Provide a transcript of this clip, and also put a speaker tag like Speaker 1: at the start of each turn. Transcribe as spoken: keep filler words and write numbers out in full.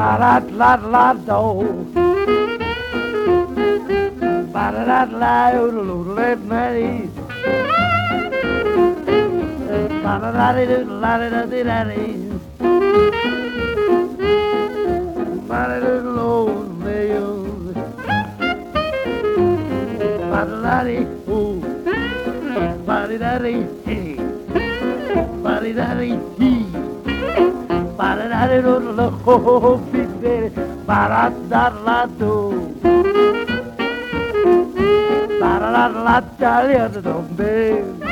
Speaker 1: la la la la do. Ba da da la oodle oodle let me. Ba da da dee doo la da da dee da dee. Ba da doo lo me yo. Ba da da dee ooh. Ba da da dee hey. Ba da da dee hee. Ba da da dee doo lo ho ho ho big baby. Ba da da la do. Ba da da la da da do baby.